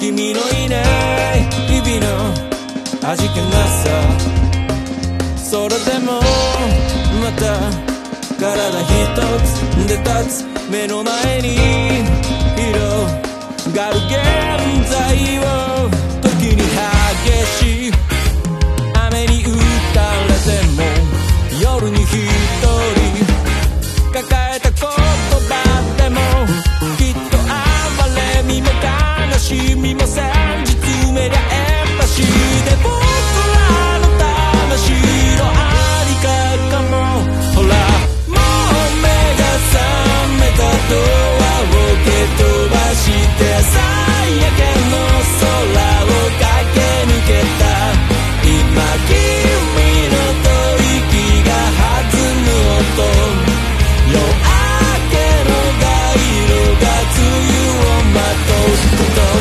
君のいない日々の味気なさ、それでもまた体一つで立つ目の前に広がる現在を、時に激しい